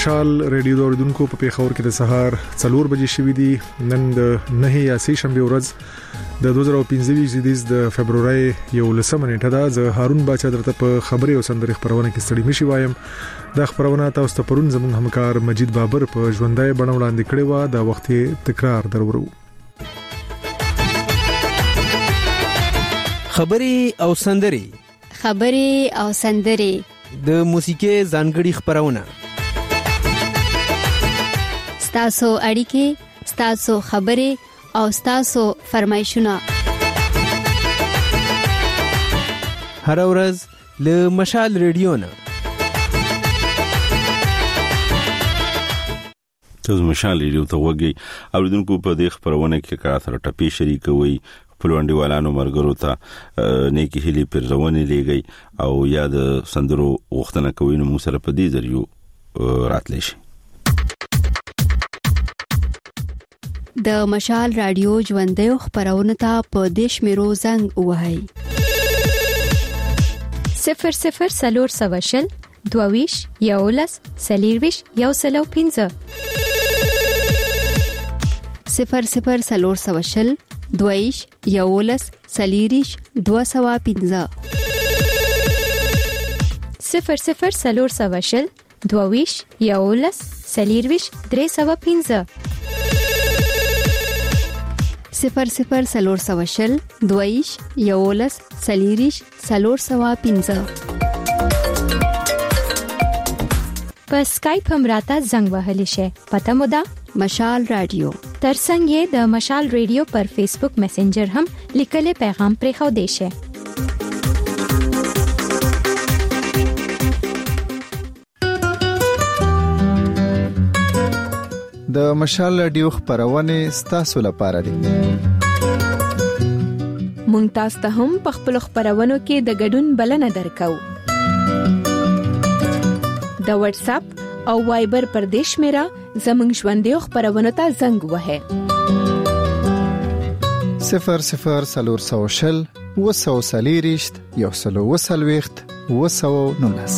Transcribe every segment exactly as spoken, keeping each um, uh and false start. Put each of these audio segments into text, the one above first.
مشال ریډیو اوریدونکو په پیښور کې د سهار څلور بجې شوې دي. نن د نه یا سې شنبه ورځ د دوه زره پنځه ویشت د فبرवरी یو لسمه نیټه ده. زه هارون باچا درته په خبري او سندري خبرونه کې ستړي مشي وایم. د خبرونه تاسو ته پرون زموږ همکار مجید بابر په ژوندۍ بڼه وړاندې کړي و. د وخت تکرار درورو. خبري او سندري خبري او سندري د موسیقي ځانګړي خبرونه ستاسو اړیکې ستاسو خبري او ستاسو فرمایشونه هر ورځ له مشال ریډیو نه. تاسو مشال ریډیو ته وګورئ. اوریدونکو په دې خبرونه کې کار سره ټپي شریکوي، پلوانډیوالانو مرګرو ته نیکی هلي پرځونې لګي او یا د سندرو غوښتنه کوي نو موږ سره په دې ذریعہ راتلی شي. د مشال رادیو ژوندۍ خبرونه ته په دیش میرو زنګ وهاي صفر صفر سلور سواشل دوویش یولس سلیرویش یو سلو پینځه صفر صفر سلور سواشل دویش یولس سلیریش دو سوا پینځه صفر صفر سلور سواشل دویش یولس سلیرویش درې سوا پینځه صفر صفر سلور سواشل دویش یولس سلیریش سلور سوا پینځه. په سکایپ هم راته زنګ وهلی شي. پته مو ده مشال رادیو. ترڅنګ یې د مشال ریډیو پر فیسبوک میسنجر هم لیکلي پیغام پرې خو دی شي. د مشال رادیو خبرونه ستاسو لپاره دي. مونږ تاسو ته هم په خپل خبرونو کې د ګډون بلنه درکو. د واتس اپ او وایبر پر دیش میرا زمنګ ژوندۍ خبرونه ته زنګ وهه صفر صفر سلور سوشل وسو سلیریشت یو سلو وسلويخت وسو نونس.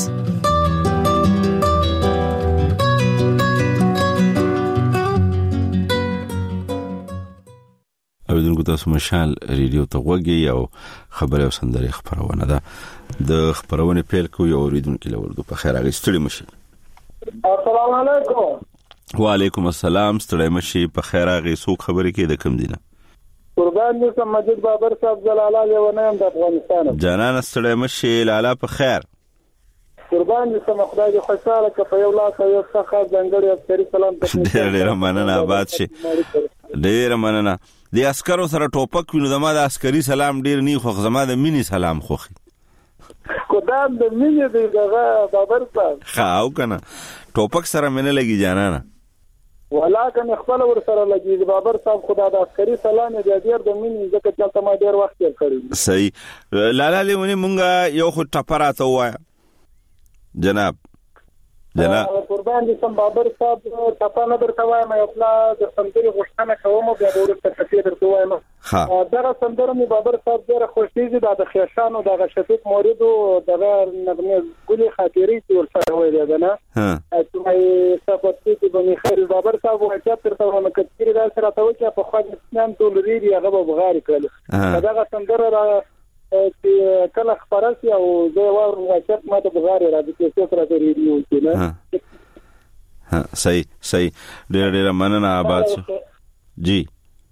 اوریدونکو تاسو مشال ریډیو ته وګورئ او خبري او سندري خبرونه ده. د خبرونه پیل کوي او اوریدونکو له ورته په خیر اغستړي مشي. السلام علیکم. وعلیکم السلام. ستړی مشي په خیر اغه سو خبرې کې د کم دینه. قربان دې سم مجید بابر صاحب جلاله لیونه د افغانستان. جانان ستړی مشي لالا په خیر. قربان دې سم خدای دې خوشاله کړي یو لاس یو څخه ځنګړی عسکري سلام ته. ډېر ډېر مننه آباد شي. ډېر مننه. د عسکرو سره ټوپک وینو دما د عسکري سلام ډېر نه خو زما د مینی سلام خوخي. قدام د مینې دی دغه بابر صاحب. خاو کنه ټوپک سره مینه لګي جانانا. ولاکه خپل ور سره لګي بابر صاحب خدا د عسکري سلام دې ډېر د مینې ځکه چې تاسو ما ډېر وخت یې کړی. صحیح. لالا لیونی مونږه یو خو ټپراته وایا جناب جناب قربان دې سم بابر صاحب تاسو نه درته وایم یو خپل د سندري غوښتنه کوم بیا ورته تفصیل درته وایم. ها دا سندره می بابر صاحب ډېر خوشیږي د خیشانو د شفیق موریدو دغه نغمه ګلي خاطري ورسره ویل ده نه. ها چې مې صفاتې په مخیر بابر صاحب واچا تر څو نو کثیر دا سره ته چې په خو اسلام ټول ریری هغه بغاری کړل. دا سندره چې کله خبرسي او زه وارم واچا ماته بغاری را دي چې سره ریریو کې نه. ها صحیح صحیح. ډېر ډېر مننه آباد شو. جی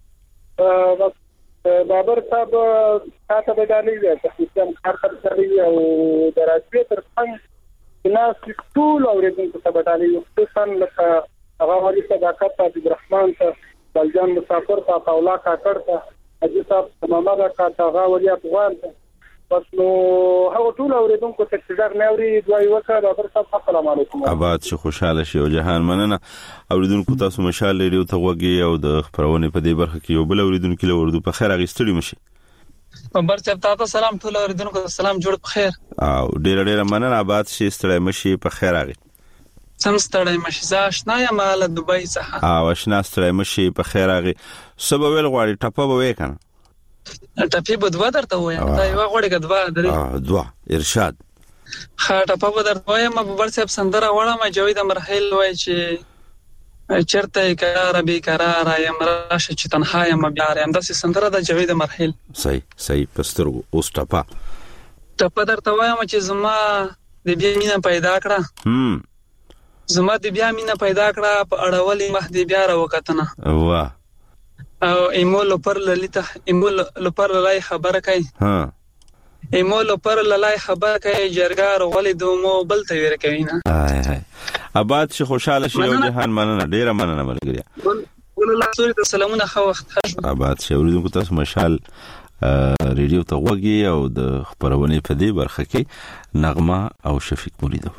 بابر صاحب تاسو به دالي وي چې سیستم کار کوي او دراسي تر څنګ ناس ټول اوریدونکو ته بدالي یو څه لکه هغه ولي صداقت عبدالرحمن ته بلجان مسافر ته اولا کاکړ ته اجي صاحب ماما کا هغه ولي افغان ته بس نو هغه ټول اوریدونکو ته چې ځګ نه اوري دوی وکړه بابر صاحب السلام علیکم. آباد شو خوشاله شي او جهان مننه. اوریدونکو تاسو مشال لري ته وګي او د خبرونه په دې برخه کې یو بل اوریدونکو له ورده په خیر اغستړي مشي. بابر صاحب تاسو سلام ټول اوریدونکو سلام جوړ په خیر. او ډیر ډیر مننه آباد شي. ستړی مشي په خیر اغي. سم ستړی مشي زاشنا یا مال دوبۍ څخه. او آشنا ستړی مشي په خیر اغي. سبب ویل غواړي ټپه به وکنه. ټپي به دوا درته وایم دا یو غوړې کډوا درې. اه دوا ارشاد. خاطه په درته وایم په بل څه سندره وړم جاوید مرحل وای چې چرته قرار به قرار یم راشه چې تنها یم بیا یم داسې سندره د جاوید مرحل. صحیح صحیح پسترګو اوس ټپا ټپا درته وایم چې زما د بیا مینه پیدا کړه هم زما د بیا مینه پیدا کړه په اړولې مخ دی بیا راوکتنه واه او ایمول پر للیته ایمول پر لای خبره کوي ها ایمول پر لای خبره کوي جرګار ولې دومو بل ته ویر کوي نه هاي هاي آباد شي خوشاله شي او جهان مننه ډیره مننه ملګریا ولله سوري ته سلامونه خو وخت آباد شي اوریدونکو تاسو مشال ریډیو ته وګي او د خبرونه په دې برخه کې نغمه او شفیق مرید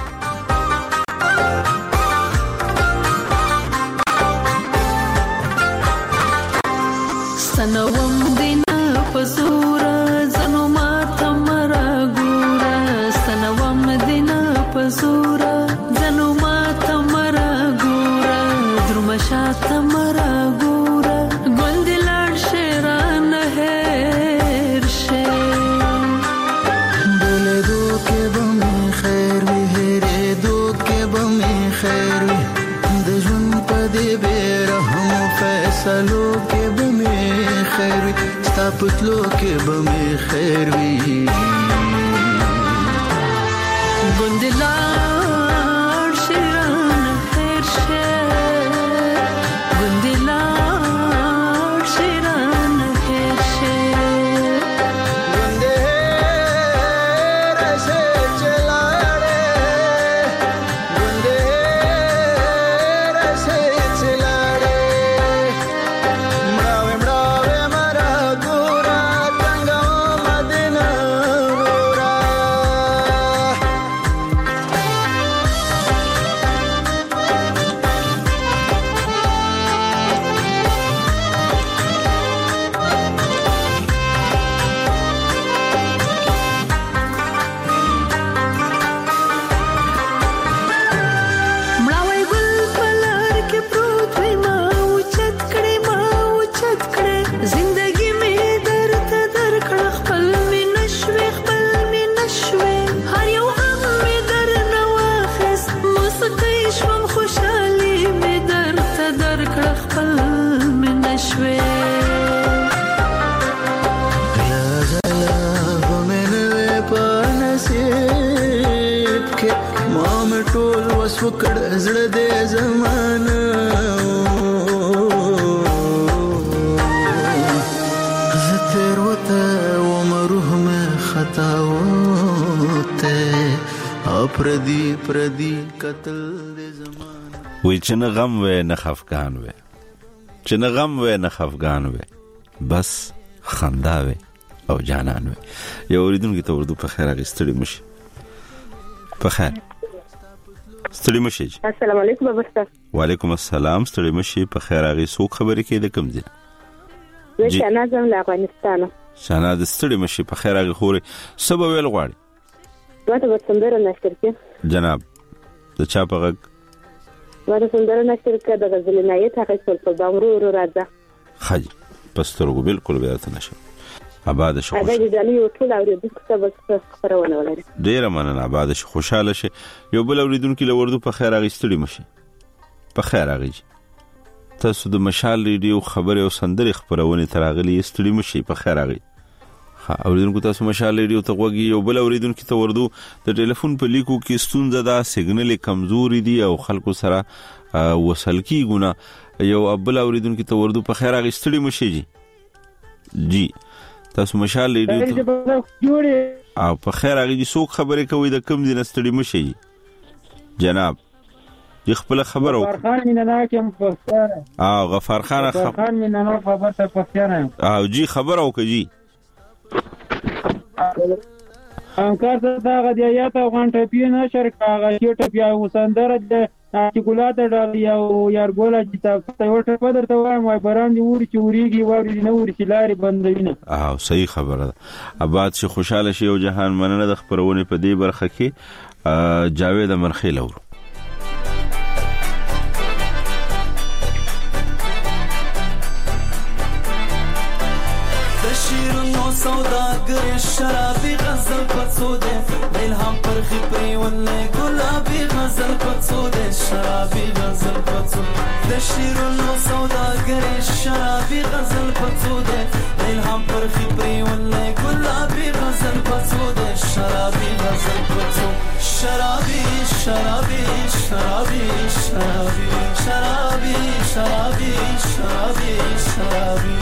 سنوم دینا پزورا زنو ماتا مرا گورا سنوم دینا پزورا زنو ماتا مرا گورا درمشاتا مرا گورا گندلار شیران هیر شیر بولے دو کے بمی خیر وی ہیرے دو کے بمی خیر وی دجون پدی بیرہم فیصلو کے خیر وی ستا پتلو کې به می خیر وی ګندلار شیران خیر شیر ګندلار شیران خیر شیر ګنده رسه چلاړې ګنده رسه چلاړې وکړ زړه دې زمانه زتر وته ومروه مې خطا وته اپردي پردي قتل دې زمانه وې چې نه غم وې نه خفقان وې چې نه غم وې نه خفقان وې بس خندا وې او جانان وې یو اوریدونکو ته اردو په خیر اغستړي مشي په خیر ستړي مشي. السلام علیکم بابا استاد. وعلیکم السلام. ستړي مشي په خیر اغي سو خبرې کې د کوم ځای؟ زه شناز له افغانستان. شناز ستړي مشي په خیر اغي خوري سبب ویل غواړي. واته په سندره نشر کې جناب د چا په غږ واته سندره نشر کې د غزل نایت هغه څه په دامرو ورو راځه خاجي پسترګو بالکل بیا ته نشه آباد شي خوشاله دې دلی او ټول اوریدونکو ته بس خبرونه ولري ډیر مننه آباد شي خوشاله شي یو بل اوریدونکو لوردو په خیر اغستړي مشي په خیر اغي تاسو د مشال ریډیو خبره او سندري خبرونه تراغلي استړي مشي په خیر اغي ها اوریدونکو تاسو مشال ریډیو ته وګي یو بل اوریدونکو ته وردو د ټلیفون په لیکو کې ستونزه ده سیګنل کمزوري دي او خلکو سره وصل کیږي یو ابل اوریدونکو ته وردو په خیر اغستړي مشي جی جی تاسو مشال ریډیو ته او په خیر اغه دي څوک خبرې کوي د کم دي نستړي مشي جناب د خپل خبرو غفار خان مینه کوم پښتانه او غفار خان غفار خان مینه نو خبر ته پښتانه او جی خبرو کوي انکار ته دا غدي یا ته غونټه پی نه شرکاغه چې ټپیا وسندره د ارتیکولات ډال یو یارګولا چې تاسو ورته په درته وایم وای بران دی وری چې وریږي وری نه وری چې لاري بندوینه او صحیح خبره آباد شي خوشاله شي او جهان مننه د خبرونه په دې برخه کې جاوید مرخیل اور شیرونو سوداګر شرابي غزل پڅو ده الهام پر خپري ولې ګلابي غزل پڅو د شرابي غزل پڅو د شیرونو سوداګرې شرابي غزل پڅو د الهام پر خپري ولې ګلابي غزل پڅو د شرابي غزل پڅو شرابي شرابي شرابي شرابي شرابي شرابي شرابي شرابي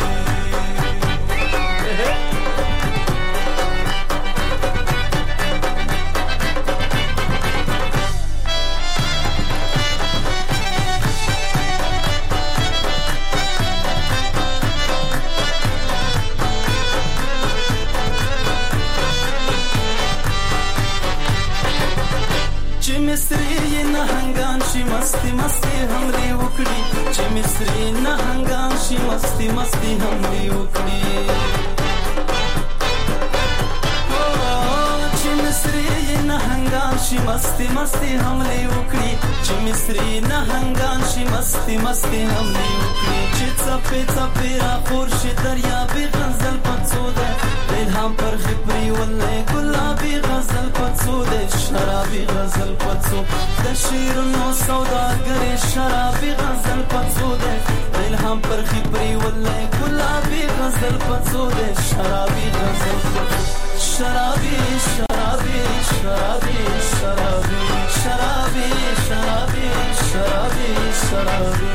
مصری نه هنگان شي مستی مستی همري وکړي چې مصری نه هنگان شي مستی مستی همري وکړي چې مصری نه هنگان شي مستی مستی همري وکړي چې مصری نه هنگان شي مستی مستی همري وکړي چې څپې څپې را خور شي دریابي غزل پڅو ده الهام پر خپري ولې ګلابي غزل پڅو ده شرابي غزل پڅو د شیرونو سوداګرې شرابي غزل پڅو ده الهام پر خپري ولې ګلابي غزل پڅو ده شرابي غزل پڅو شرابي شرابي شرابي شرابي شرابي شرابي شرابي شرابي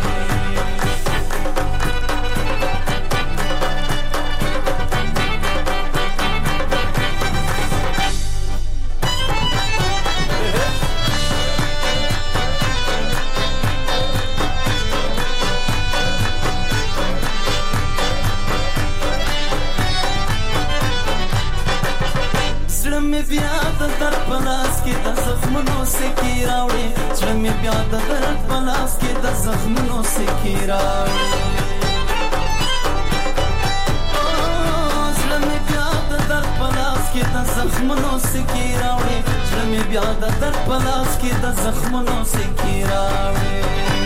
بیا د در پلاس کې د زخمونو سکی راوړي چې مې بیا د در پلاس کې د زخمونو سکی راوړي چې مې بیا د در پلاس کې د زخمونو سکی راوړي چې مې بیا د در پلاس کې د زخمونو سکی راوړي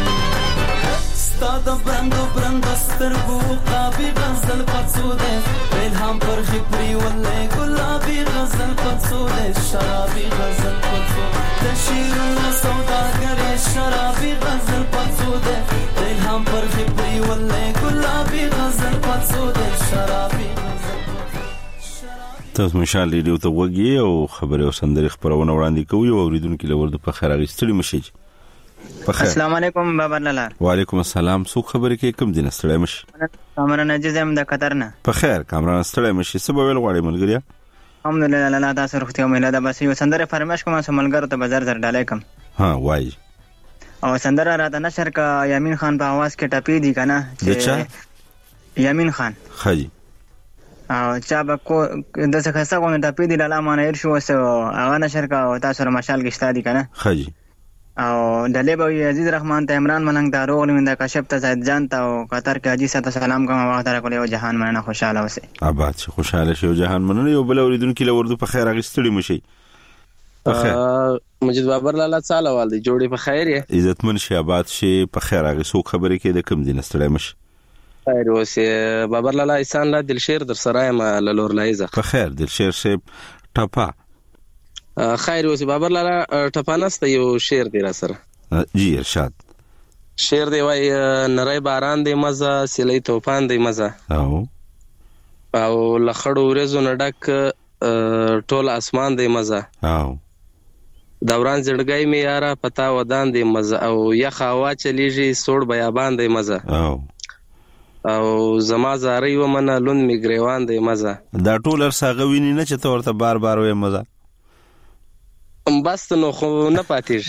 ستاد برندو برندو سترګو قابي غزل پڅو ده الهام پر خپري ولې ګلابي غزل پڅو ده شرابي غزل پڅو د شیرونو سوداګرې شرابي غزل پڅو ده الهام پر خپري ولې ګلابي غزل پڅو ده شرابي غزل تاسو مشال ریډیو ته وګورئ او خبره او سندري خبرونه وړاندې کوي او اوریدونکو لورد په خیر اغستړي مشي. السلام علیکم بابا لالا. وعلیکم السلام. څو خبرې کې کوم دین ستړی مشي؟ کامران عزیز هم د قطر نه. په خیر کامران ستړی مشي. څه به ویل غواړې ملګریا؟ الحمدلله لالا تاسو روغتیا مله ده بس یو سندره فرمایش کوم سملګر ته بازار در ډالای کوم. ها وای. او سندره راته نشر کا یامین خان په आवाज کې ټپی دی کنه. دچا؟ یامین خان. خاجي. او چا به کو د څه خاصه غو نه ټپی دی لالا مانه ير شو وسه هغه نشر کا تاسو مشال گشتا دی کنه. خاجي. او دلې به عزیز رحمان ته عمران ملنګ ته روغ لمنده کاشف ته زید جان ته او قطر کې حاجی ساته سلام کوم وخت را کولې او جهان مننه خوشاله اوسه. آباد شي خوشاله شي او جهان مننه یو بل اوریدونکو لورد په خیر اغستړي مشي. په خیر مجید بابر لالا تعالی والدي جوړي په خیر یې عزتمن شي آباد شي په خیر اغسو خبرې کې د کم دین ستړی مشي. خیر اوسه بابر لالا احسان لا دلشیر در سرای ما لور لایزه په خیر دلشیر شي ټپا خیر اوسه بابر لالا ټپانسته یو شعر دی را سره. جی ارشاد. شعر دی وای نری باران دی مزه سلی توفان دی مزه او او لخړو ورځو نډک ټول اسمان دی مزه او دوران زړګي می یارا پتا ودان دی مزه او یخ هوا چلیږي سوړ بیابان دی مزه او او زما زاري ومنه لون می گریوان دی مزه دا ټول ارساغه ویني نه چې تورته بار بار وې مزه بس نو خو نه پاتېږي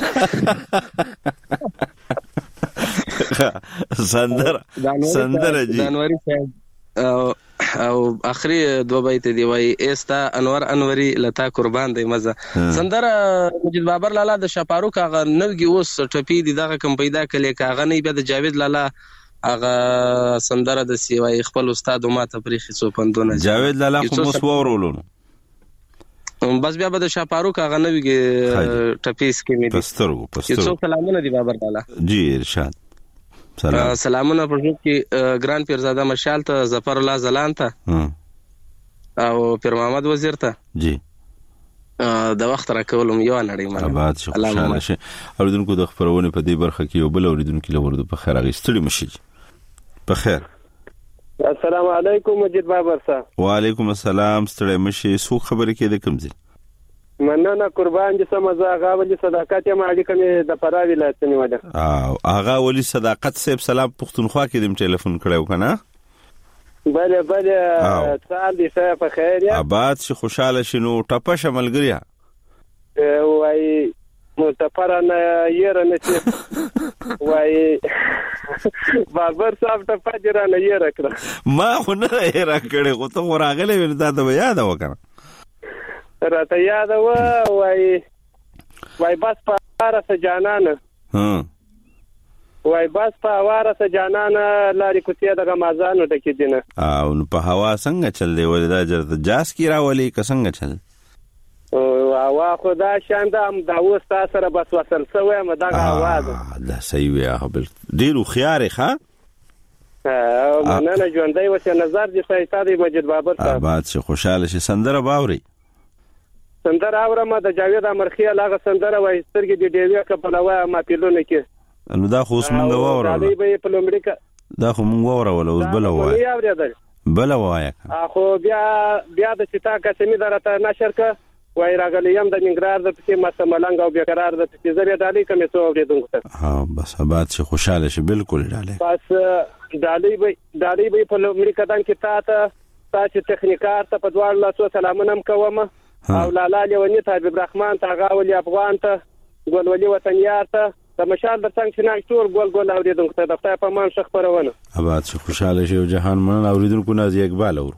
سندره سندره جی جنوري او او اخري دو بیت دی وای استا انور انوري لتا قربان دی مزه سندره مجید بابر لالا د شپارو کاغه نوګي اوس ټپی دی دغه کم پیدا کړي کاغه نه به د جاوید لالا هغه سندره د سیوای خپل استاد ما ته پریخي سو پندونه جاوید لالا خو مو سوورولو بس بیا به د شاپارو کاغه نوګي ټپیس کې مې پسترو پسترو یو سلامونه دی بابر لالا. جی ارشاد. سلام سلامونه پر کې ګران پیرزاده مشال ته ظفر الله زلان ته او پیر محمد وزیر ته جی د وخت راکولم یو نړۍ مننه. آباد شي، خوشاله شي. اوریدونکو د خبرونه په دې برخه کې یو بل اوریدونکو لورده په خیر اغستړي مشي. په خیر. السلام علیکم مجید بابر صاحب. وعلیکم السلام. ستړي مشي. سو خبرې کې د کوم ځای؟ مننه قربان دي سمزه هغه ولي صداقت یم اړیکه مې د فرا ولایت نیولې. او هغه ولي صداقت صاحب سلام پښتونخوا کې دم ټلیفون کړو کنه؟ بله بله سال دي صاحب په خیر یا آباد شي، خوشاله شي. نو ټپه شملګریا وای متفرنه یره نشي وای بابر صاحب ته فجرانه یره کړ. ما خو نه یره کړې، خو ته راغلې ول دا د یاد وکړه راته یاد و. وای وای بس په واره جانانه ها وای بس په واره جانانه لاري کوڅه د غمازانو ټکی دینه. او په هوا څنګه چل دی ولدا جرته جاس کی راولي که څنګه چل؟ او هوا خدا شاندام دا وستا سره بس وصل سوې مدغه आवाज دا صحیح وي. هبل ډیرو خيار ښه او مننه ژوندۍ وسه نظر دي سایتادي مجید بابر صاحب. آباد شي، خوشاله شي. سندره باوري سندره اورم د جاوید امرخي لاغه سندره وای سترګې دی دیوی کپلوا ما پیلونه کې. نو دا خو اوس مونږ واورو دا به په لومړي کا دا خو مونږ واورو اوس بل وای بل وای خو بیا بیا د چتا قسمی درته نشر کا وای راغلیم د نګرار د پسې مسه ملنګ او بیا قرار د پسې زری دالي کمې څو اوریدونکو. ها بس آباد شي، خوشاله شي. بالکل ډاله بس دالي به دالي به په لومړي کدان کې تا ته تاسو تخنیکار ته په دوار لاسو سلامونه کوم او لالا لیونی ته حبیب الرحمن ته غاولي افغان ته ګلولي وطنیار ته د مشال د څنګه شناک ټول ګول ګول اوریدونکو ته د خدای په مان شخ پرونه. آباد شي، خوشاله شي. جهان من اوریدونکو نازي اقبال اور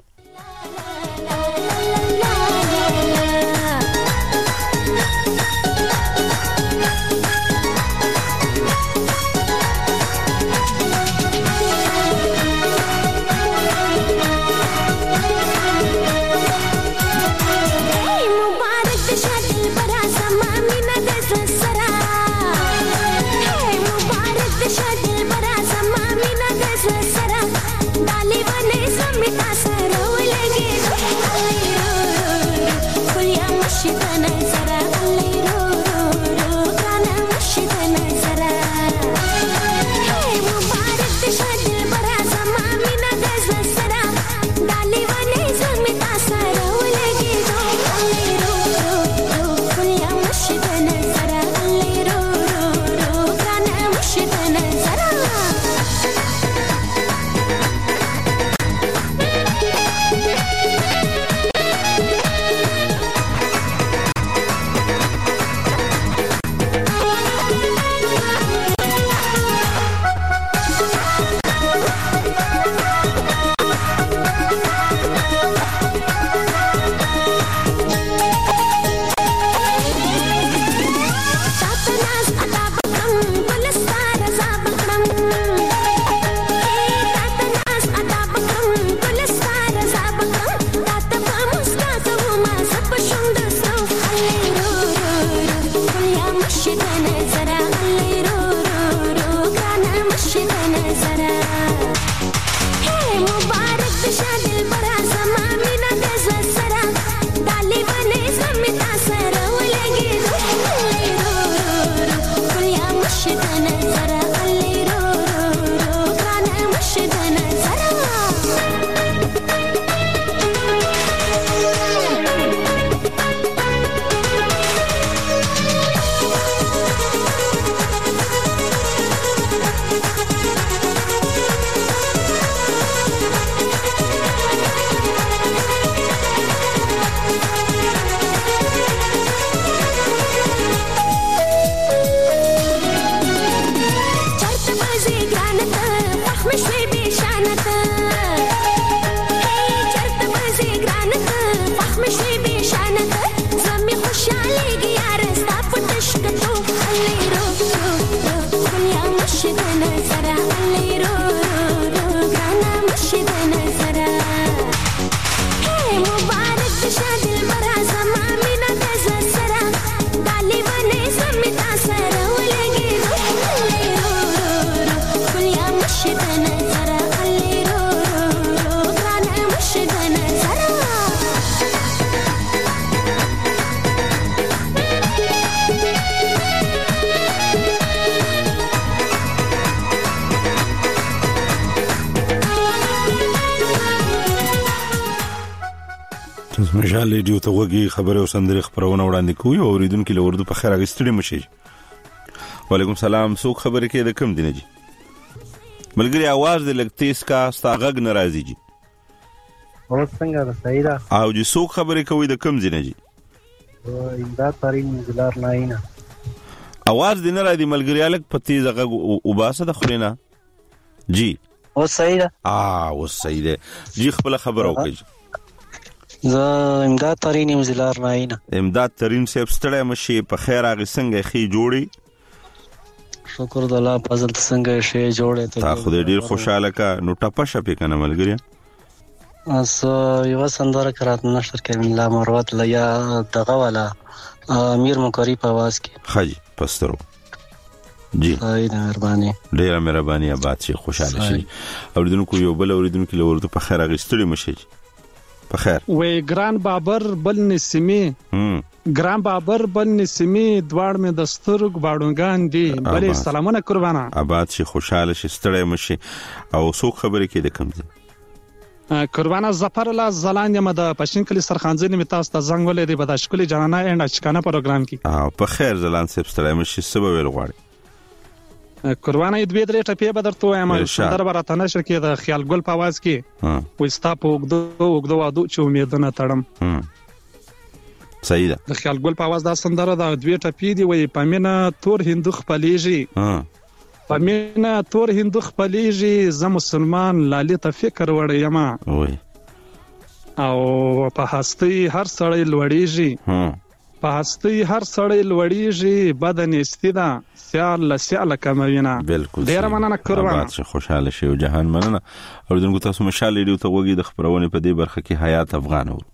مشال ریډیو ته وګي خبره او سندره خبرونه وړاندې کوي او اوریدونکو له اردو په خیر اغستړي مشي. وعلیکم سلام. څوک خبرې کوي د کوم دینه جی؟ ملګری आवाज د لګ تیز کا ستاغګ ناراضي جی. اور څنګه ده صحیح ده؟ او جی څوک خبرې کوي د کوم دینه جی؟ امداد ترين زلار ناینه. आवाज دینه را دي ملګری الګ په تیز هغه وباسه د خلینا جی. او صحیح ده؟ اه او صحیح ده جی. خپل خبر اوکې زه امداد ترين زلار ناینه. امداد ترين صاحب ستړی مشي په خیر اغه څنګه خي جوړي؟ شکر د الله فضل څنګه شي جوړه ته. تا خو دې ډیر خوشاله کا نو ټپه شپې کنه ملګری. اس یو سندره کرات نشر کې لا مروت لیا دغه والا امیر مکری په आवाज کې خاجي پسترو جی. صحیح ده مهرباني. ډیر مهرباني آباد شي خوشاله شي. اوریدونکو یو بل اوریدونکو له ورته په خیر اغه ستړي مشي په خیر. وې ګران بابر بل نسمی ګران بابر بل نسمی دوړ مې د سترګ باډونګان دي بلې سلامونه قربانا. آباد شي خوشاله شي ستړی مشي. او څوک خبرې کوي د کوم ځای؟ قربانا ظفر الله زلان یم د پښین کلی سرخانځنی می تاسو ته زنګ ولې دی بد شکل جنانا اند اچکانه پروګرام کې. اه په خیر زلان صاحب ستړی مشي سبب ویل غواړي. قربانا دې درې ټپې به درته وایم سندره برته نشر کې د خیال ګل په आवाज کې وستا په وګدو وګدو وادو چې امیدونه تړم. صحیح ده. د خیال ګل په आवाज دا سندره د دوی ټپې دی وای پمنه تور هندو خپلېږي پمنه تور هندو خپلېږي ز مسلمان لالي ته فکر وړ یما وای او په هستی هر سړی لوړېږي په هستی هر سړی لوړېږي بدن استیدا سیال لسیال کموینا. بالکل ډیر مننه قربان. آباد شي خوشاله شي او جهان مننه. اوریدونکو تاسو مشال ریډیو ته وګورئ د خبرونه په دې برخه کې حیات افغان و.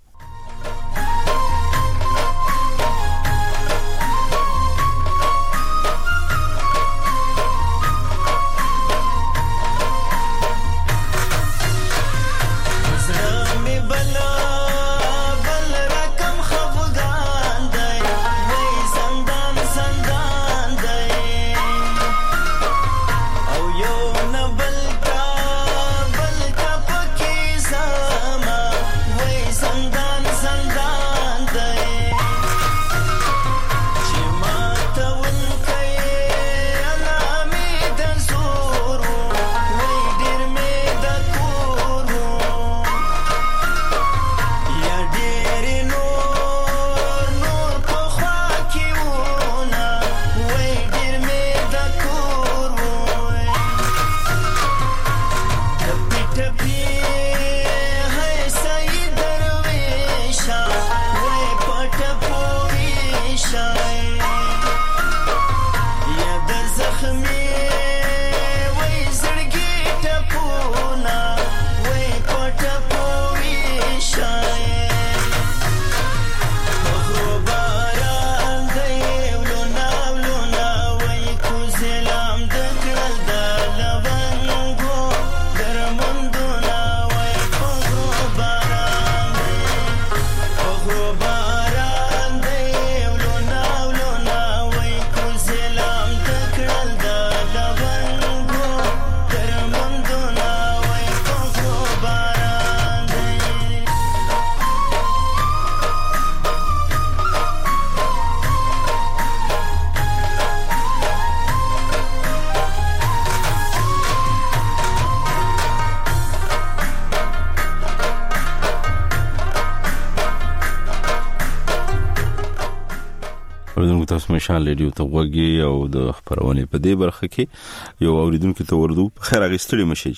تاسو مشال ریډیو ته وګورئ او د خبرونه په دې برخه کې یو اوریدونکو ته وردو په خیر اغستړي مشي.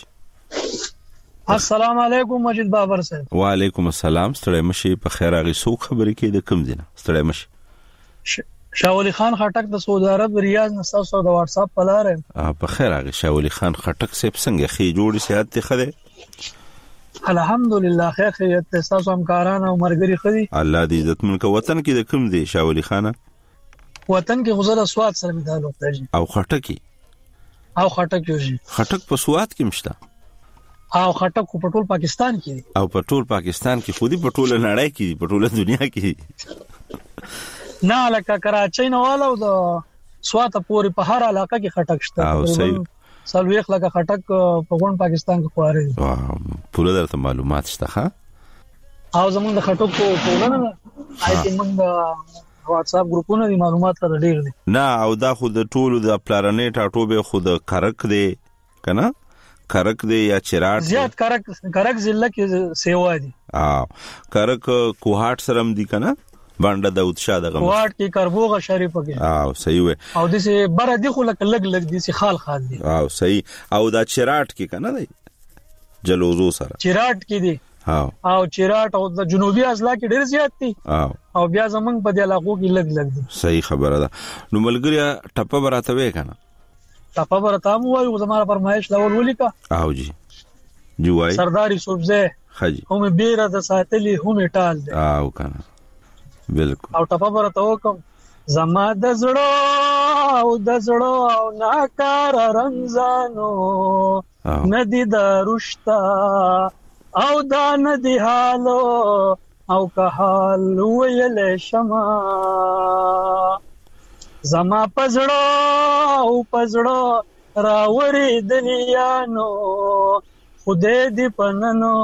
السلام علیکم مجید بابر صاحب. وعلیکم السلام. ستړی مشي په خیر اغي څوک خبرې کوي د کوم دینه؟ ستړی مشي. شاولی خان خټک د سعودي عرب ریاض نه تاسو د واتس اپ په لار ا په خیر اغي شاولی خان خټک صاحب څنګه خي جوړي صحت ته خده؟ الحمدلله خیر خیریت تاسو همکاران او مرګري خدي. الله دې عزت ملک وطن کې د کوم دی شاولی خان؟ وطن کې غزل اسواد سره می تعلق دی. او خټکی او خټک یوږي خټک په سواد کې مشته او خټک په ټول پاکستان کې او په ټول پاکستان کې خودي په ټول نړۍ کې په ټول دنیا کې نه لکه کراچۍ نه والو د سواد پورې په هر علاقه کې خټک شته او صحیح سلويخ لکه خټک په ګون پاکستان کې خواره دي. پوره درته معلومات شته ها؟ او زمونږ د خټو په ټولنه آی ټي موږ د واتس اپ ګروپونو د معلومات سره ډیر دي نه او دا خو د ټولو د پلانټ اټوبه خو د کرک دی کنه کرک دی یا چراټ زیات کرک کرک ضلع کې سیوا دي اه کرک کوهات سرم دی کنه باندې د اوتشا دغه کوهات کې کربوغه شریف کې اه صحیح و او د سه بر دي خو لک لګ لګ دي سه خال خال دي اه صحیح او دا چراټ کې کنه دی جلوزو سره چراټ کې دي ها او چراټ او د جنوبي اضلاع کې ډیر زیات دي اه او بیا زمنګ په دې علاقو کې لګ لګ دي صحیح خبره ده نو ملګری ټپه براته وې کنه ټپه براته مو وایو زموږه فرمایش لاول ولیکا او جی جو وای سرداری صوبزه خجی هم بیره د ساتلی هم ټال دي او کنه بالکل او ټپه براته وکم زما د زړه او د زړه او ناکار رمضانو ندی دروشتا او دا ندی حالو او که حال ویل شما زما پزړو او پزړو راوري دنیانو خدای دې پننو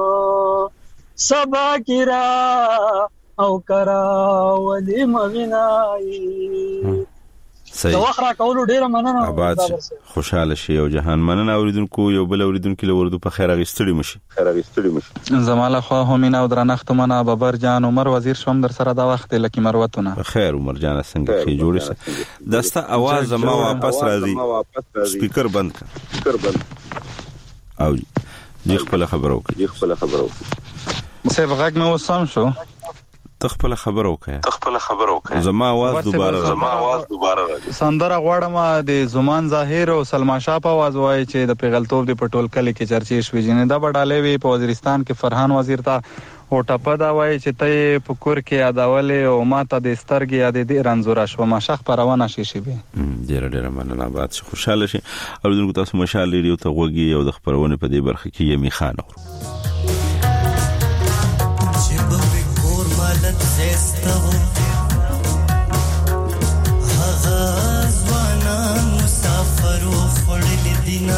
سبا کرا او کرا ولی مغنای صحیح دا وخره کولو ډیره مننه آباد خوشاله شي او جهان مننه اوریدونکو یو بل اوریدونکو له وردو په خیر غستړي مشي خیر غستړي مشي زماله خو همینا او درنښت منه بابر جان عمر وزیر شوم در سره دا وخت لکه مروتونه خیر عمر جان څنګه خې جوړ شي دسته आवाज ما واپس راځي سپیکر بند کړ سپیکر بند او دی خپل خبرو کې دی خپل خبرو کې سه بغاګ مې وسم شو تخپل خبرو کوي تخپل خبرو کوي زما आवाज دوباره زما आवाज دوباره راځي سندره غواړم د زمان ظاهر او سلمان شاه په आवाज وای چې د پیغلتوب د پټول کلی کې چرچې شوې جنې دا بډاله وی په وزیرستان کې فرحان وزیر تا او ټپه دا وای چې ته په کور کې یادولې او ماته د سترګې یادې دې رنزور شو ما شخ پروانه شي شي به ډیر ډیر مننه باد خوشاله شي او دغه تاسو مشال لري او ته وګي او د خبرونه په دې برخه کې یمي خان زستو هغه ځوانا مسافر خړل دینا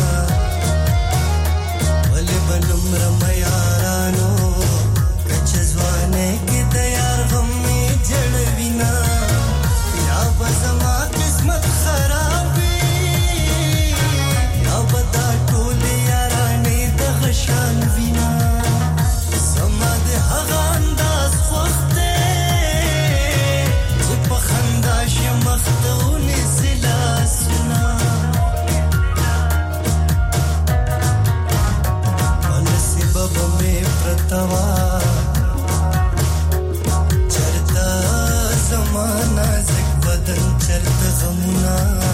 ول بنم رم یارانو کچ ځوانه کې د یار غم جړوینا یا بزما قسمت خرابې یا بدا ټول یارانې د غشان وینا سما د هغه चरता जमाना जग बदन चरत गमुना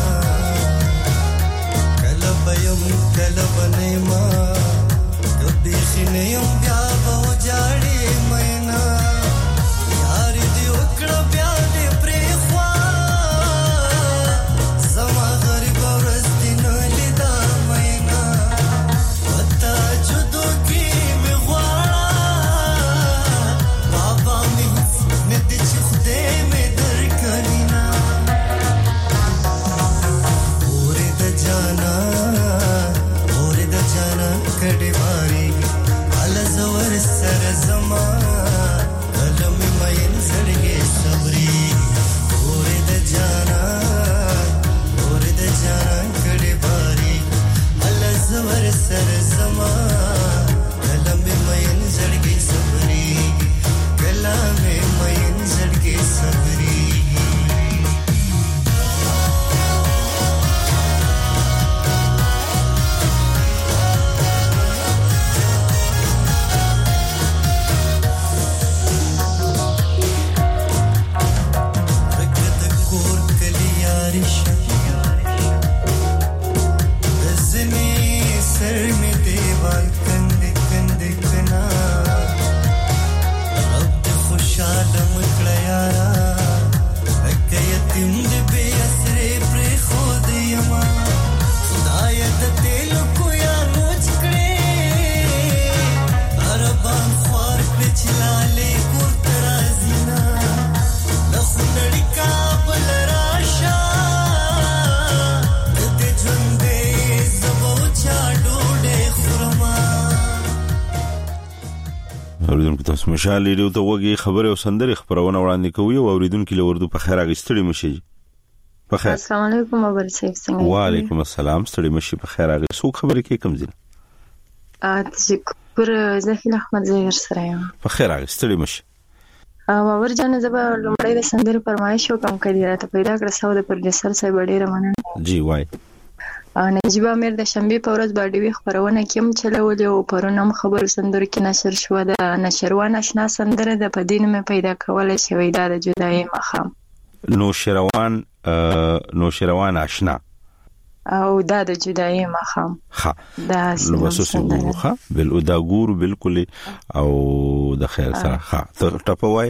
कलबयम कलबनेमा कभी खिनेयम ब्या बहु जाड़ी मैना यार दी उकड़ ब्या दे प्रेखवा समा गरीब औरत दिन लिदा मैना पता जुदो की जाना और द जाना اوریدونکو تاسو مشال ریډیو ته وګورئ خبره او سندره خبرونه وړاندې کوي او اوریدونکو له وردو په خیر اغستړي مشي په خیر. السلام علیکم ابل سیف څنګه؟ وعلیکم السلام ستړي مشي په خیر اغه سو خبره کې کم زین ا تشکر زهیل احمد زهیر سره یم په خیر اغستړي مشي. ا باور جان زبا لمړی د سندره فرمایش وکم کړی راته پیدا کړ ساو د پروډوسر صاحب ډیره مننه. جی وای نجیب امیر د شنبه په ورځ باندې وی خبرونه کوم چلول او پرونم خبر سندره کې نشر شو د نشروان آشنا سندره د پدین مې پیدا کوله شوې د جدای مخام نو شروان نو شروان آشنا او دا د جدای مخام ها دا سندره ها بل او دا ګور بالکل او د خیر سره ها ټپوي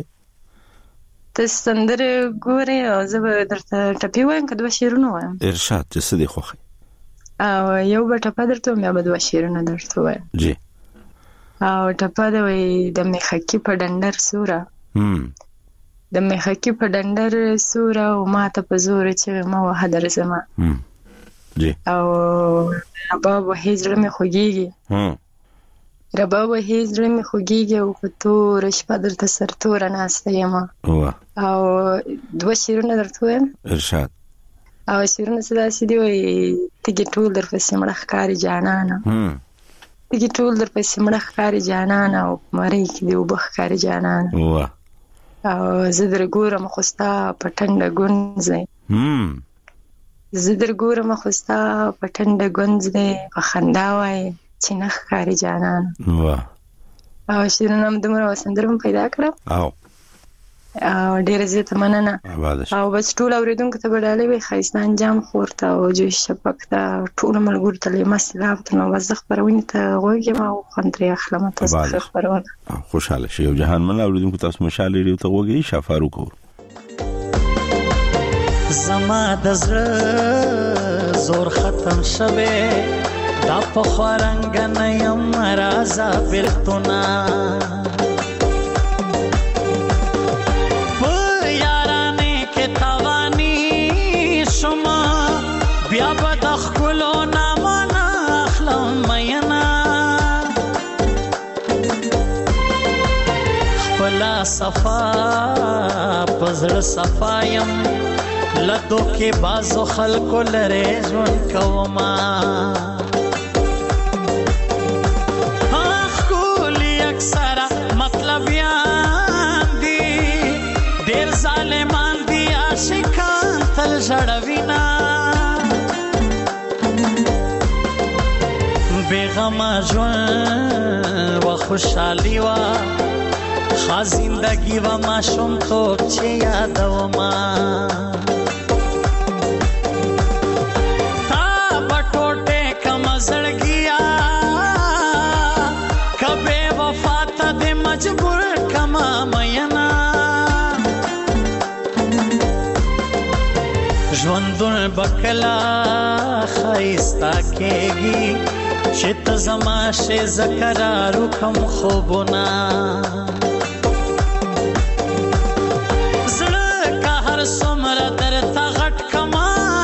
ته سندره ګوري او زه درته ټپي وایم کډو شیرونه وایم ارشاد څه دی خوخه او یو به ټپه درته مې به دوه شیرونه درته وایم. جی او ټپه د وی د میخکی په ډندر سوره هم د میخکی په ډندر سوره او ماته په زور چې ما وه در زما هم جی او رباب هیزړه مې خوږیږي هم رباب هیزړه مې خوږیږي او په تور شپه درته سرتور ناسته یم او دوه شیرونه درته وایم ارشاد او شیرونه صدا سي دی وي تګي ټول در پسې مړه ښکاری جانانا هم تګي ټول در پسې مړه ښکاری جانانا او مری کې دی وبخ ښکاری جانانا واه او زه در ګورم خوستا پټنده ګونځي هم زه در ګورم خوستا پټنده ګونځي په خندا وای چې نه ښکاری جانانا واه او شیرونه هم دمر وسندرم پیدا کړم او او ډیر زیاته مننه او بس ټول اوریدونکو ته بداله وي خیستان جام خورته او جوش شپک ته ټول ملګر ته لمس لابت نو بس خبرونه ته غوږی ما خوندري اخلم تاسو خبرونه خوشاله شي او جهان من اوریدونکو تاسو مشاله لري ته غوږی شفارو کو زما د زړه زور ختم شوه دا په خورنګ نه یم رازا بلتونا بیا به د خپلو نامه اخلم مینا خپلا صفا په زړه صفا یم له دوکې بازو خلکو لرې ژوند کومه ښکلي اکثره مطلبیان دي ډېر ظالمان دي عاشقان تل ژړوینه بیغما ژوند و خوشحالی و خا زندگی و ما شم توب چه یادوما تا بټوټه کم زړګیا کبه وفات د مجبور کما مینا ژوندون بکلا خیستا کېږي شت زما شه زکرارو کم خوبنا زړه کا هر سمره در تا غټ کما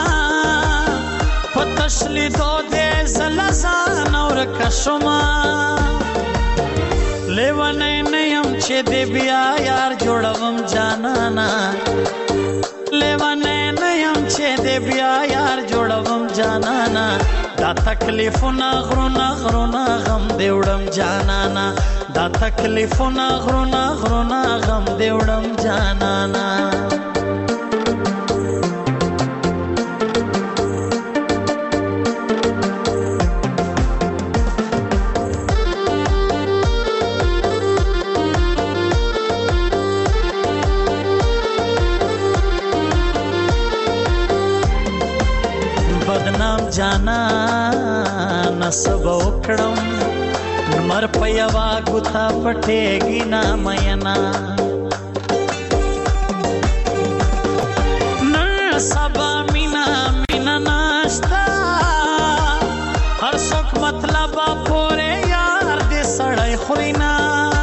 پتشلی دو دې زلزان اور کشما لیونه نه يم چې دې بیا یار جوړوم جانانا لیونه نه يم چې دې بیا یار جوړوم جانانا دا تکلیفونه غرونه غرونه غم دی وړم جانانا دا تکلیفونه غرونه غرونه غم دی وړم جانانا بدنام جانا نسب وکړم نمر پيوا ګوتا پټېږي نا مینا نن سبا مینا مینا ناشتا هر څوک مطلب پورې یار دې سړی خوینا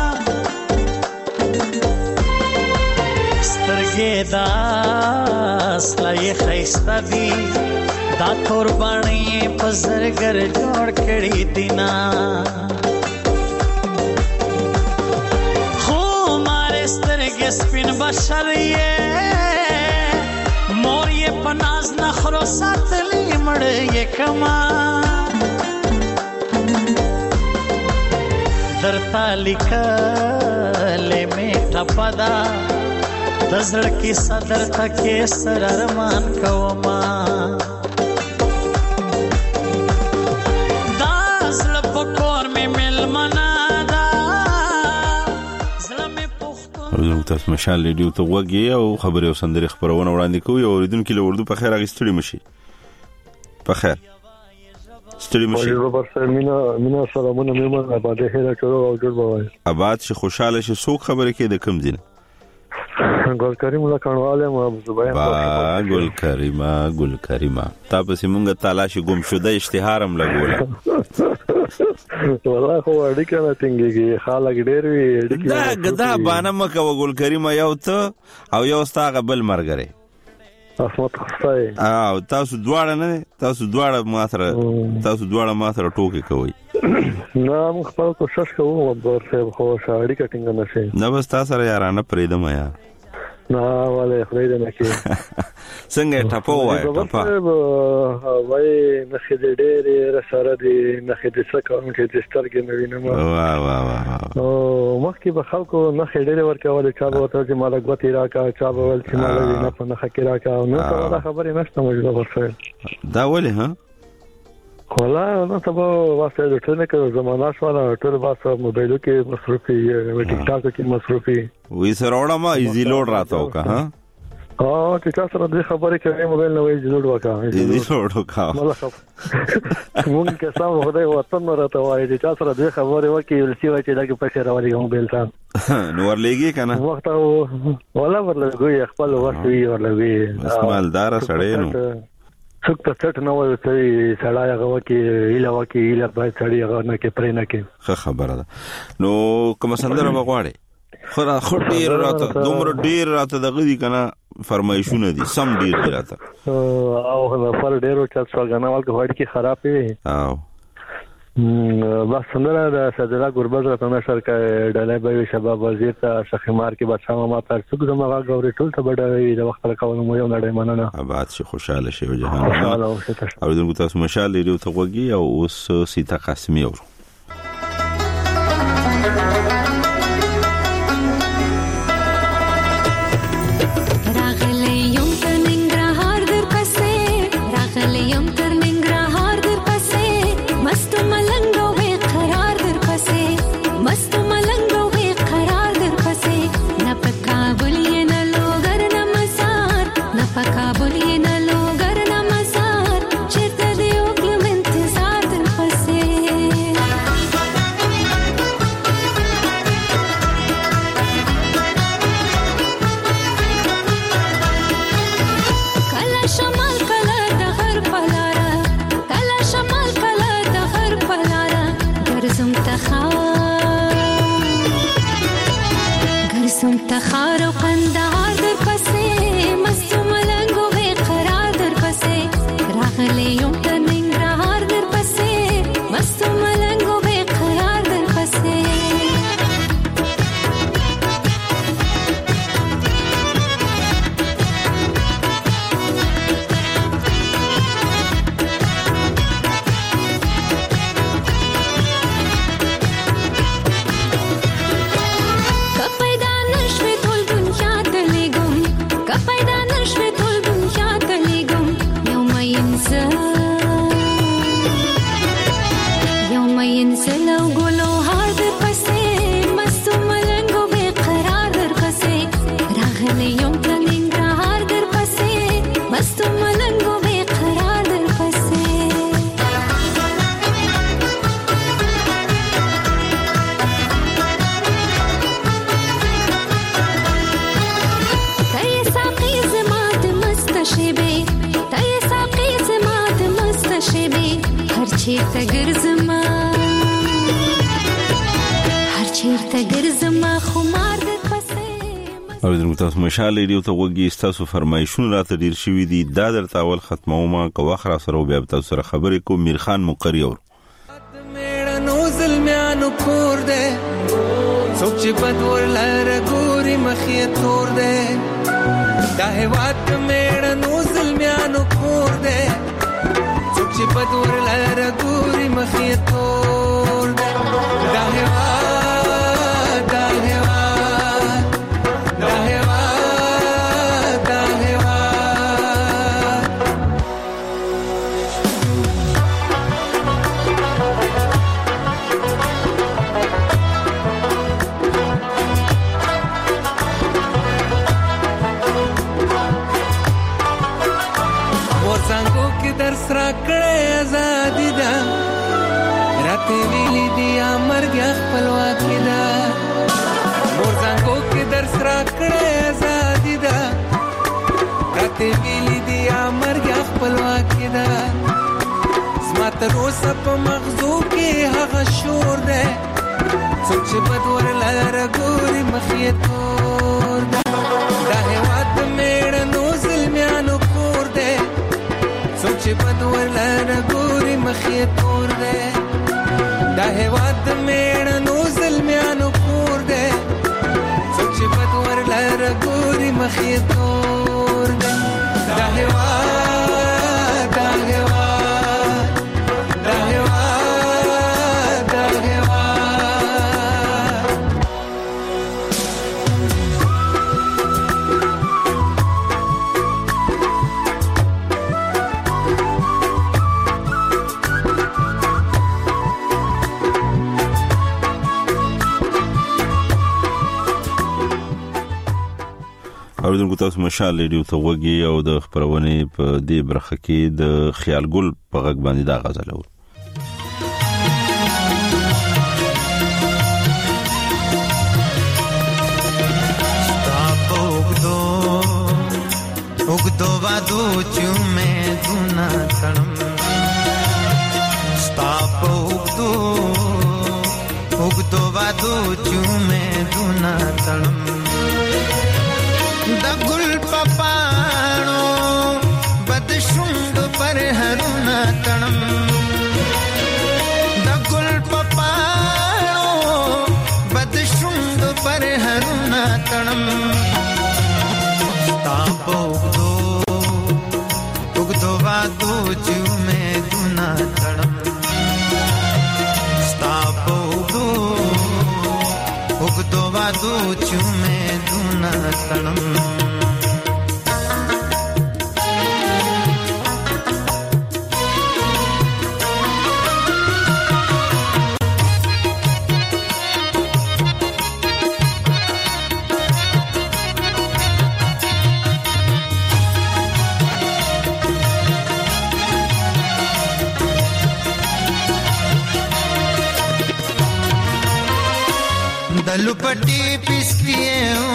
سترګې داس لای خيستا دی دا قربانی پزرګر جوړ کړی دینا بشر یې مور یې په ناز نخرو ساتلی مړ یې کما درتا لیکلې مې ټپدا د زړه کې صدر تکې سر ارمان کوما دا زړه په کور مې ملمنا دا زړه مې پښتون تاسو مشال ریډیو ته وګورئ او خبري او سندري خبرونه وړاندې کوي او اوریدونکو له اردو په خیر اغستړي مشي په خیر ستړي مشي روبر سره مینا مینا سلامونه میمن آباد هره چورو او جوړ بوای آباد شي خوشاله شي څوک خبره کې د کم دین ګل کریمه کانواله ما زباین با ګل کریمه ګل کریمه تاسو مونږه تلاشي ګم شوده اشتهارم لګوله والله خو اړیکه نه ټینګيږي خالق ډېر وی اړیکه دا غدا باندې مکه ګل کریمه یو ته او یو ستاغه بل مرګره اسمت خصای او تاسو دواړه نه تاسو دواړه ما سره تاسو دواړه ما سره ټوکی کوي نه موږ خپل کوشش کوو ورته خو شاعري کټینګ نه شي نه بس تاسو سره یارانه پریدم یا نه والے خدای دې نه کې څنګه ټاپو وای ټاپا وای نه خدای دې رساره دې نه خدای څه کوم چې د سترګې نه وینم وا وا وا او مخکې به خلکو نه خدای ورکول چې چا به ته چې مالک غوتی راکا چا به ول چې مالک نه په نه خکې راکا نو څه خبرې نشته موجوده ورسره دا ولې ها ولا نو سبا واسه د ټول کې زمانہ شواله ټول واسه موبایلو کې مصروفي وي ټیک ټاک کې مصروفي وې سره وړه ما ایزی لوډ راتاو کا ها اه چې تاسو سره د خبرې کوي موبایل نو ایزی لوډ وکا ایزی لوډ وکا مونږ کې سم خدای وطن راته وایي چې تاسو سره د خبرې وکي ولسی وای چې دغه پیسې راوړي موبایل ته نو ورلېږي کنه وخت ولا ورلېږي خپل وخت وی ورلېږي بس مالدار سړی نو څوک ته څټ نه وایي چې سړی هغه وکي ایله وکي ایله باید سړی هغه نه کې پرې نه کې ښه خبره ده نو کوم سندره بغواړي خورا خټیر راته دومره ډیر راته دغه دي کنه فرمایشونه دي سم ډیر دي راته او هغه فر ډیرو چل څنګهوال کې وایي کې خراب وي او بس سندره د سجلا ګربز راته نشر کې ډلې به شباب وزیر ته شخمار کې بچا ما تر څو زما غوړې ټول ته بډای د وخت لکونه مو یو نړۍ مننه آباد شي خوشاله شي جهان او دغه تاسو مشال لري ته وګي او اوس سیتا قاسمی او تاسو مشال لري ته وګي تاسو فرمایشونه راته ډیر شوي دي دا درته اول ختمومه کو اخر سره بیا تاسو سره خبرې کوم میرخان مقری اور میړنو ظلمانو کور دې څوک چې بدور لاره ګوري مخې تور دی دا هیواد په میړنو زلمیانو کور دی څوک چې بدور لاره ګوري مخې تور دی دا هیواد دا هیواد دا هیواد دا هیواد درس را کړې ازادي ده راته ویلي دي مرګ خپلواکي ده مور زنګو کې درس را کړې ازادي ده راته ویلي دي مرګ خپلواکي ده زما تر اوسه په مغزو کې هغه شور ده څوک چې بدور لاره ګوري مخې تور ده دا هیواد د میړنو زلمیانو کور ده څوک چې بدور لاره ګوري مخې تور دی دا هیواد د میړنو زلمیانو کور دی څوک چې بدور لاره ګوري مخې تور دی دا هیواد دا هیواد دا هیواد دا هیواد اوریدونکو تاسو مشال ریډیو ته وګي او د خبرونه په دې برخه کې د خیال ګل په غږ باندې دا غزل و ستاپوګدو وګدو وادو چومه دونا تړم ستاپوګدو وګدو وادو چومه دونا تړم د ګل پپانو بد شوند پر هرونه تړم د ګل پپانو بد شوند پر هرونه تړم تاسو دو وګدو وادو چې مې ګنا تړم تاسو دو وګدو وادو چې مې ګنا تړم दलुपटी पिसकिए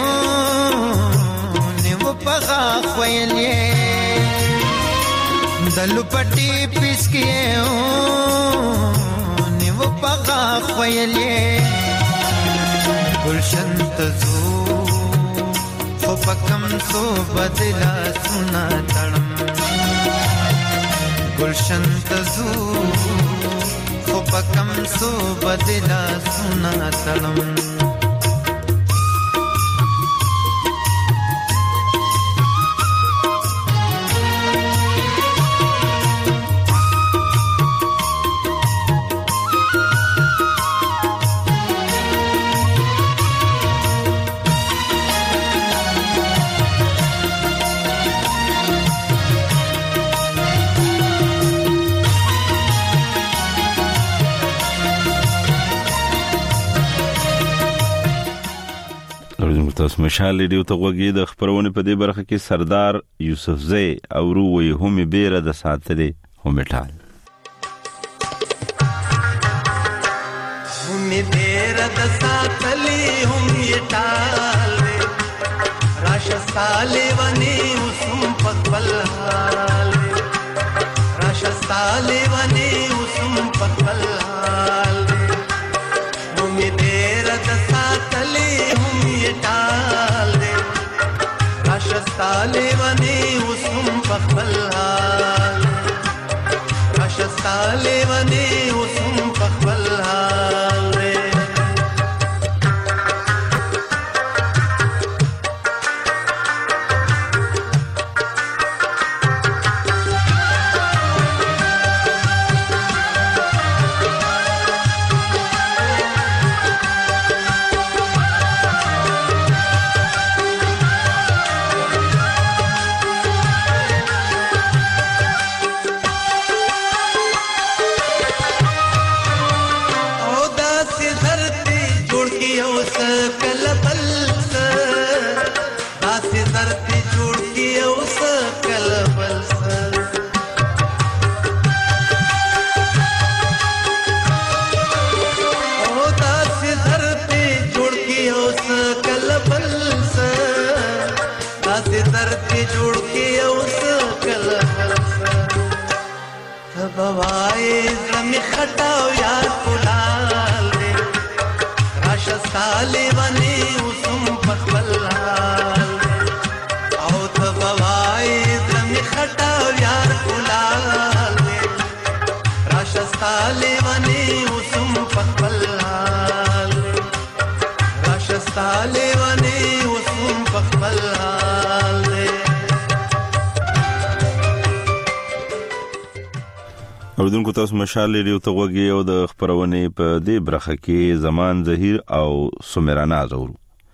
ने वो पगा खोयलिए दलुपटी पिसकिए ने वो पगा खोयलिए गुलशन तजू खो पकम सो बदला सुना तड़म गुलशन तजू खो पकम सो बदला सुना तड़म تاسو مشال ریډیو ته وګورئ د خبرونه په دې برخه کې سردار یوسف زئی او روي هم بیره د ساتلې هم ټال هم بیره د ساتلې هم ټال راشه سالې ونی وسم پخپل حال راشه سالې ونی وسم پخپل حال هم بیره د ساتلې هم ټال راشه سالې ونی وسم پخپل حال راشه سالې ونی وسم پخپل حال سکل بل سا داسې درته جوړ کی او سکل بل سا او داسې درته جوړ کی او سکل بل سا داسې درته جوړ کی او سکل بل سا بوای زمي خټاو یار کولال دې راشه سالي ونی وسم پخپل حال او ته بوای زمي خټاو یار کولال دې راشه سالي ونی وسم پخپل حال راشه سالي ونی وسم پخپل حال اوردونکو تاسو مشال لري او ته وګي او د خبرونه په دې برخه کې زمان ظهیر او سمرانا زورو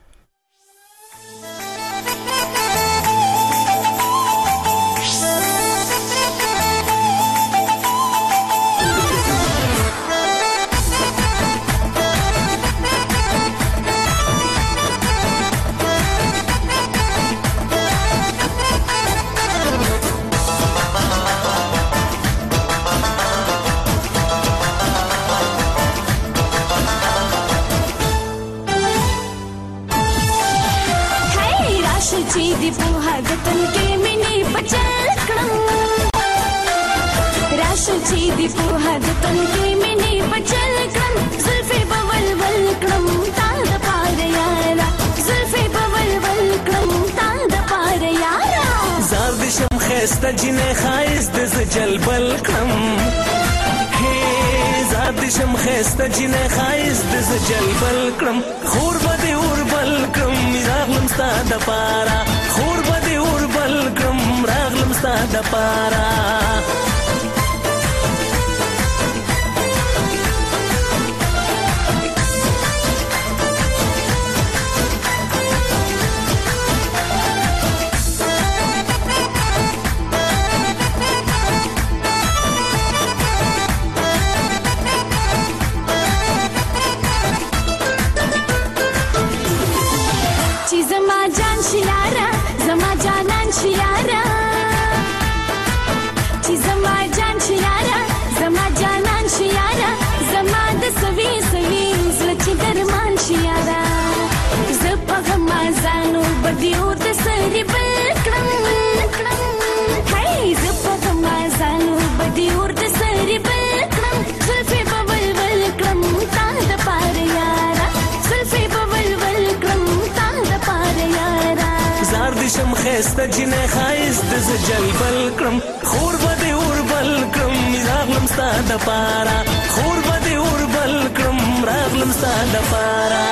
خسته جنې خایس د زجل بلکم هي زاد شم خسته جنې خایس د زجل بلکم خور بده اور بلکم راغلم ستاده پارا خور بده اور بلکم راغلم ستاده پارا دیو د سری بلکم هاي زپد مازانو بدیو د سری بلکم زلفي ببل بلکم تا د پار یارا زلفي ببل بلکم تا د پار یارا زار د شم خسته جنې خایس د زجل بلکم خور بده اور بلکم راغلم ستاده پارا خور بده اور بلکم راغلم ستاده پارا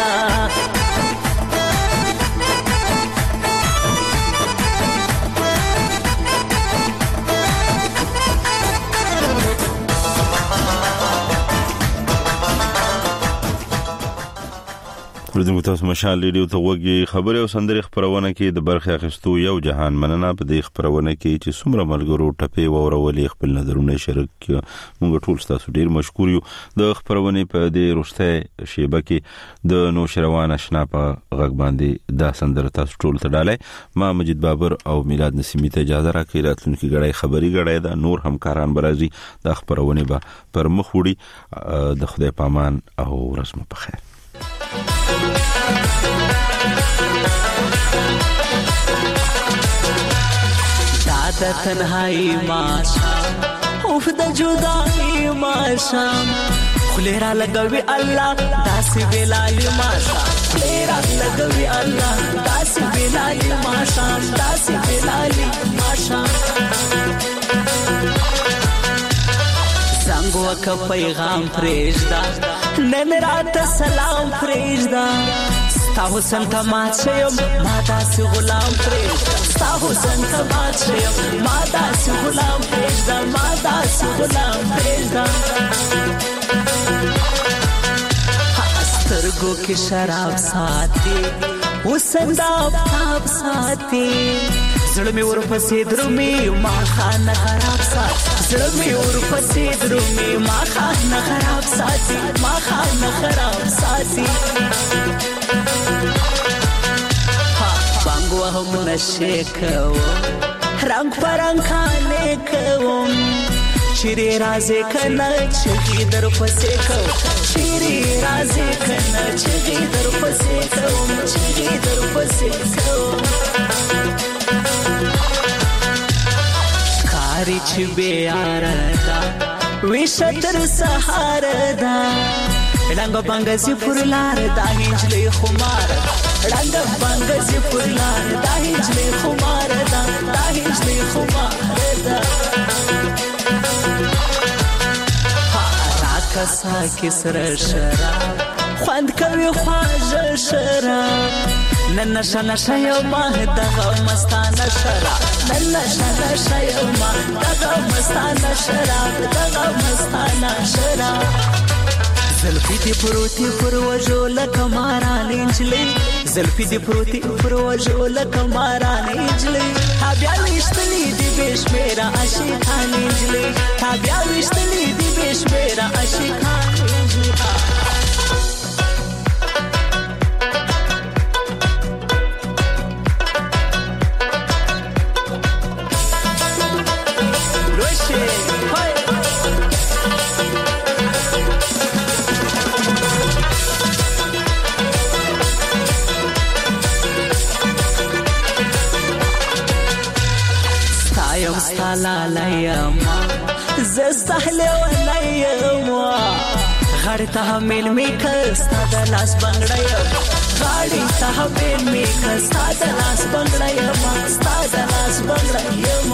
ورته تاسو مشال لري ته وګي خبره او سندري خبرونه کې د برخه اخستو یو جهان مننه په دې خبرونه کې چې څومره ملګرو ټپي وورولې خپل نظرونه شریک موږ ټول تاسو ډیر مشکور یو د خبرونه په دې روسته شیبه کې د نوشروان آشنا په غږ باندې دا سندر تاسو ټول ته ډالای ما مجید بابر او میلاد نسیمی ته اجازه راکړه راتلونکي غړای خبري غړای دا نور همکاران برازي د خبرونه به پر مخ وړي د خدای پامان او رسمه په خیر د تنهایی ماشام اوف د جدائی ماشام خلیرا لګوي الله داسې بلای ماشام خلیرا لګوي الله داسې بلای ماشام داسې بلای ماشام زنګو ک پیغام پرېږدا نن رات سلام پرېږدا ستا حسن ته مات شم ما داسې غلام پرېږدا ستا حسن ته مات شم ما داسې غلام پرېږدا ما داسې غلام پرېږدا سترګو کې شراب ساتي حسن دا آفتاب ساتي زړه مې ورپسې درومي ما خانه خراب ساتي زړه مې ورپسې درومي ما خان نه خراب ساتي ما خان نه خراب ساتي بانګ وهم نشې کوم رنگ پرنګ خانې کوم چیرې رازې کنه چې در پسې کوم چیرې رازې کنه چې در پسې کوم چې در پسې کوم کاری چې بیار دا وشتر سهار دا رنگ بنگ سی پرلار دا هنجلې خمار رنگ بنگ سی پرلار دا هنجلې خمار دا دا هنجلې خمار دا کسا کسر شراب خواند کوي خواجه شراب نن نشه نشه یو ما دغه مستانه شراب نن نشه نشه یو ما دغه مستانه شراب دغه مستانه شراب زلفی دی پروتی پر وجو لکه ماران انجلی زلفی دی پروتی پر وجو لکه ماران انجلی تا بیا وشتلی دی بشمیره عاشقان انجلی تا بیا وشتلی دی بشمیره عاشقان انجلی روشه های ستالا لایما زستهل ولایما غړ ته مل میکستا د لاس بنگړایم غاړي ته مل میکستا د لاس بنگړایم ستا د لاس بنگړایم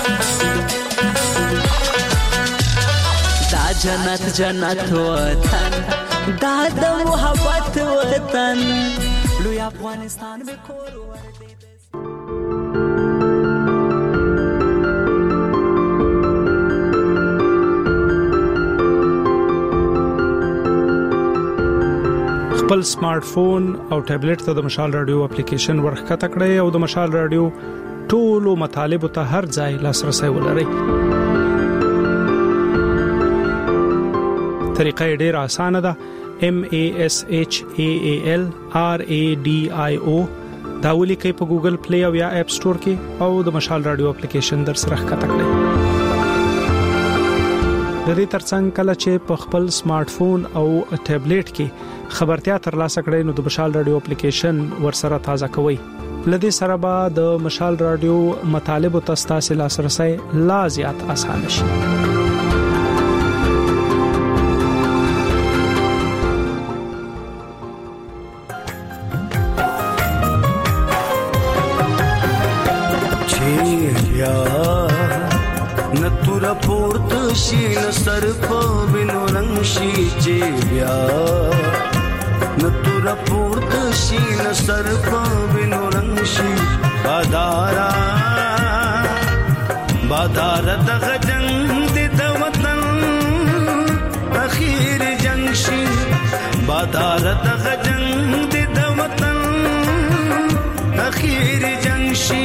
دا جنت جنت وطن دا د محبت وطن لوی افغانستان به کور ورته خپل سمارټ فون او ټابلیټ ته د مشال رادیو اپلیکیشن ورخکته کړئ او د مشال رادیو ټولو مطالب ته هر ځای لاسرسي ولرئ. طریقه ډېره اسانه ده. M A S H A A L R A D I O دا ولیکئ په ګوګل پلی او یا اپ سٹور کې او د مشال رادیو اپلیکیشن در سره ښکته کړئ. د دې ترڅنګ کله چې په خپل سمارټ فون او ټابلیټ کې خبرتیا ترلاسه کړئ نو د مشال رادیو اپلیکیشن ورسره تازه کوئ. لدې سره به د مشال رادیو مطالب او تاسو لاسرسي لا زیات اسانه شي. نتورا پورت شین سر په وینو رنگ شي چې بیا نتورا پورت شین سر په وینو رنگ شي بادارا بادارا دغه جنگ د وطن اخیر جنگ شي بادارا دغه جنگ د وطن اخیر جنگ شي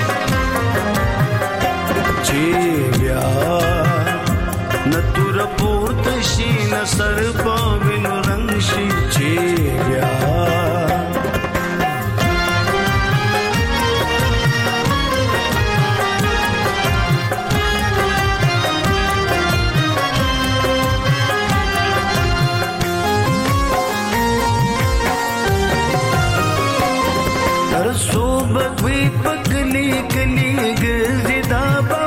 نتور پورت شي نصر په وینو رنگ شي چې بیا تر صوبت وی پکلی کلی ګرځي دا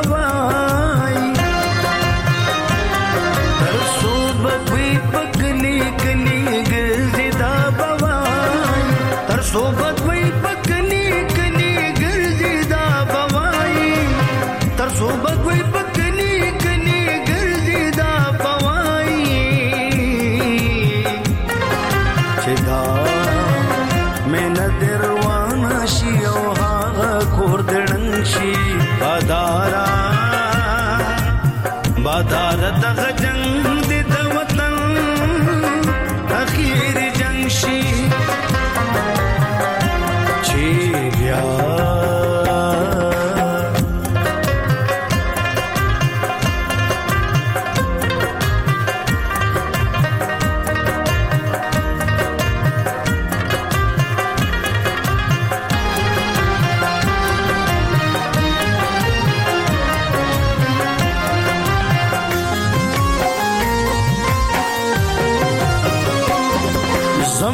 صوبت وی پکنی کنی ګرځي دا بوای تر صوبت وی پکنی کنی ګرځي دا بوای چې دا مینه دروانه شي او هغه کور دړن شي بادارا بادارا دغه جنگ د وطن اخیر جنگ شي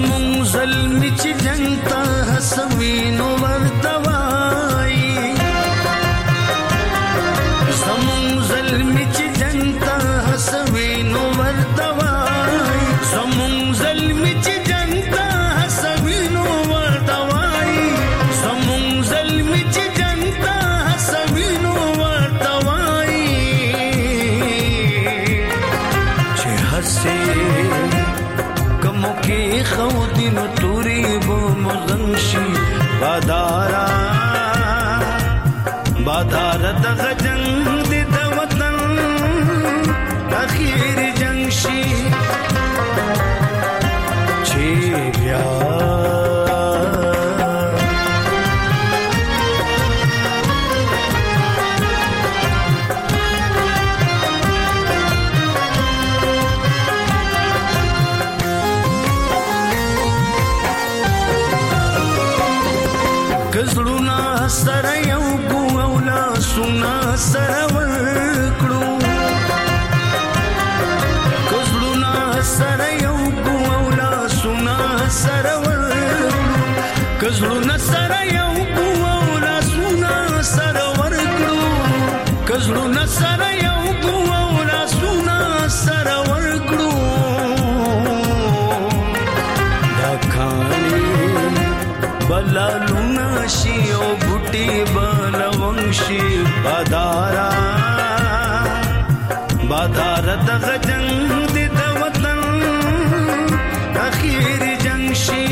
زمون ظلم چې جنگ ته حسوینو ورتوای زمون ظلم چې جنگ ته حسوینو ورتوای زمون ظلم چې جنگ ته حسوینو ورتوای زمون ظلم چې جنگ ته حسوینو ورتوای چې حسې کمو کې خو دینو توري بو مغنشي بادارا بادار دغه جنگ د وطن اخیر جنگ شي چې بیا کزړونا سره یو ګوولا سنا سره ورکړو کزړونا سره یو ګوولا سنا سره ورکړو کزړونا سره یو ګوولا سنا سره ورکړو کزړونا سره یو ګوولا سنا سره ورکړو دا کانی بلالونا شي او بوټي بلونشي بادارا بادار دغه جنگ د وطن اخیر جنگ شي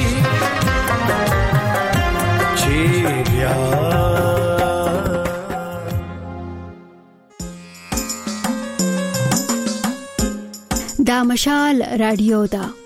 چې بیا دا مشال رادیو دا